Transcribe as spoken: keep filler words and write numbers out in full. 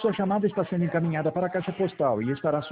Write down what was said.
Sua chamada está sendo encaminhada para a caixa postal e estará